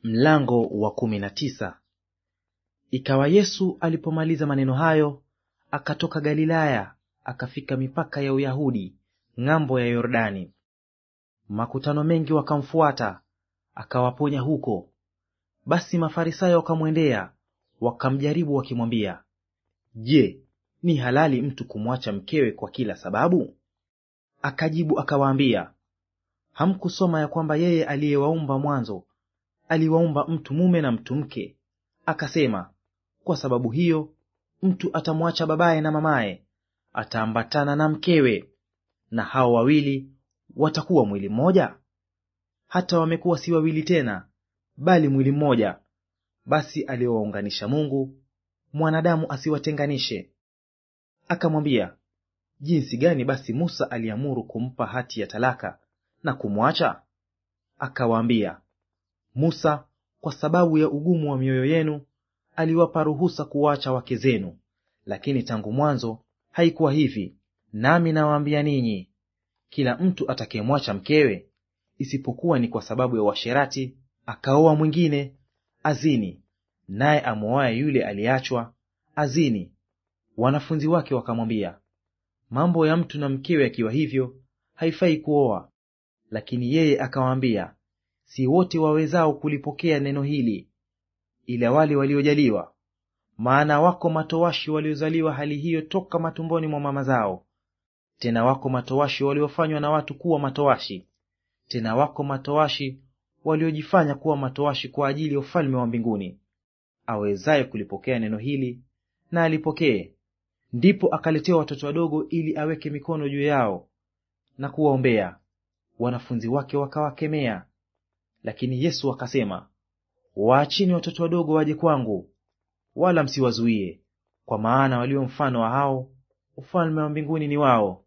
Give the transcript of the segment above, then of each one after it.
Mlango wa 19. Ikawa Yesu alipomaliza maneno hayo, akatoka Galilaya, akafika mipaka ya Uyahudi, ng'ambo ya Yordani. Makutano mengi wakamfuata, akawaponya huko. Basi Mafarisayo wakamwendea, wakamjaribu wakimwambia, "Je, ni halali mtu kumwacha mkewe kwa kila sababu?" Akajibu akawaambia, "Hamkusoma ya kwamba yeye aliyewaumba mwanzo aliwaumba mtu mume na mtu mke? Akasema, kwa sababu hiyo mtu atamwacha babaye na mamaye, ataambatana na mkewe, na hao wawili watakuwa mwili mmoja? Hata wamekuwa si wawili tena, bali mwili mmoja. Basi aliyowaunganisha Mungu, mwanadamu asiwatenganishe." Akamwambia, "Jinsi gani basi Musa aliamuru kumpa hati ya talaka na kumwacha?" Akawaambia, "Musa kwa sababu ya ugumu wa mioyo yenu aliwapa ruhusa kuwaacha wake zenu, lakini tangu mwanzo haikuwa hivi. Nami nawaambia ninyi, kila mtu atakayemwacha mkewe, isipokuwa ni kwa sababu ya uasherati, akaoa mwingine, azini; naye amwoaye yule aliyeachwa, azini." Wanafunzi wake wakamwambia, "Mambo ya mtu na mkewe yakiwa hivyo, haifai kuoa." Lakini yeye akawaambia, "Si wote wawezao kulipokea neno hili, ila wale waliojaliwa. Maana wako matowashi waliozaliwa hali hiyo toka matumboni mwa mama zao. Tena wako matowashi waliofanywa na watu kuwa matowashi. Tena wako matowashi waliojifanya kuwa matowashi kwa ajili ya ufalme wa mbinguni. Awezaye kulipokea neno hili na alipokee." Ndipo akaletewa watoto wadogo ili aweke mikono juu yao na kuwaombea. Wanafunzi wake wakawakemea. Lakini Yesu akasema, "Waacheni watoto wadogo waje kwangu, wala msiwazuie, kwa maana walio mfano wa hao, ufalme wa mbinguni ni wao."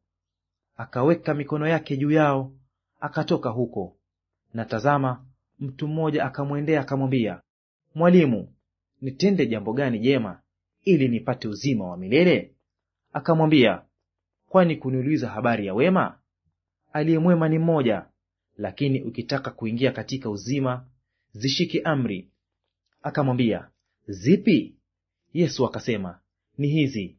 Akaweka mikono yake juu yao, akatoka huko. Na tazama, mtu mmoja akamwendea akamwambia, "Mwalimu, nitende jambo gani jema ili nipate uzima wa milele?" Akamwambia, "Kwani kuniuliza habari ya wema? Aliye mwema ni mmoja, lakini ukitaka kuingia katika uzima, zishike amri." Akamwambia, "Zipi?" Yesu akasema, "Ni hizi: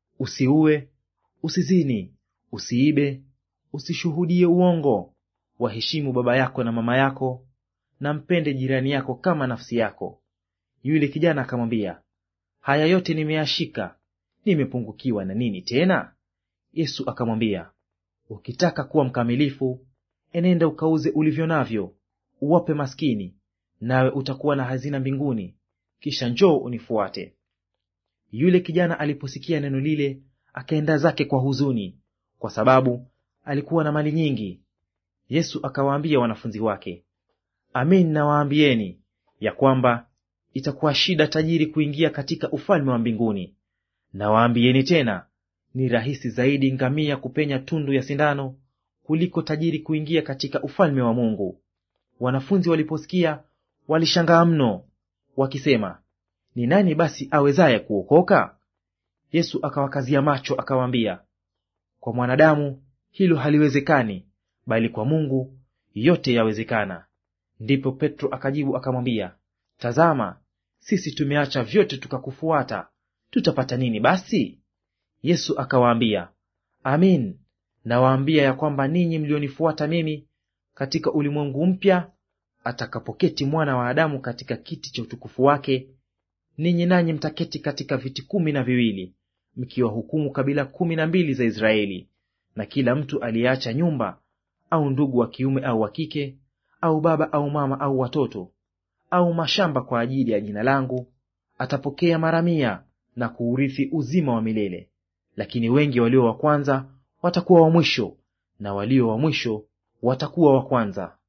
usiue, usizini, usiibe, usishuhudie uongo, waheshimu baba yako na mama yako, na mpende jirani yako kama nafsi yako." Yule kijana akamwambia, "Haya yote nimeyashika, nimepungukiwa na nini tena?" Yesu akamwambia, "Ukitaka kuwa mkamilifu, enenda ukauze ulivyo navyo, uwape maskini, nawe utakuwa na hazina mbinguni, kisha njoo unifuate." Yule kijana aliposikia neno lile, akaenda zake kwa huzuni, kwa sababu alikuwa na mali nyingi. Yesu akawaambia wanafunzi wake, "Amin nawaambieni, ya kwamba itakuwa shida tajiri kuingia katika ufalme wa mbinguni. Nawaambieni tena, ni rahisi zaidi ngamia kupenya tundu ya sindano kuliko tajiri kuingia katika ufalme wa Mungu." Wanafunzi waliposikia walishangaa mno, wakisema, "Ni nani basi awezaye kuokoka?" Yesu akawakazia macho akawaambia, "Kwa mwanadamu hilo haliwezekani, bali kwa Mungu yote yawezekana." Ndipo Petro akajibu akamwambia, "Tazama, sisi tumeacha vyote tukakufuata. Tutapata nini basi?" Yesu akawaambia, "Amin nawaambia ya kwamba ninyi mlionifuata mimi, katika ulimwengu mpya atakapoketi Mwana wa Adamu katika kiti cha utukufu wake, ninyi nanyi mtaketi katika viti 12, mkiwahukumu kabila 12 za Israeli. Na kila mtu aliyeacha nyumba au ndugu wa kiume au wa kike, au baba au mama au watoto, au mashamba kwa ajili ya jina langu, atapokea mara 100 na kuurithi uzima wa milele. Lakini wengi walio wa kwanza watakuwa wa mwisho, na walio wa mwisho watakuwa wa kwanza."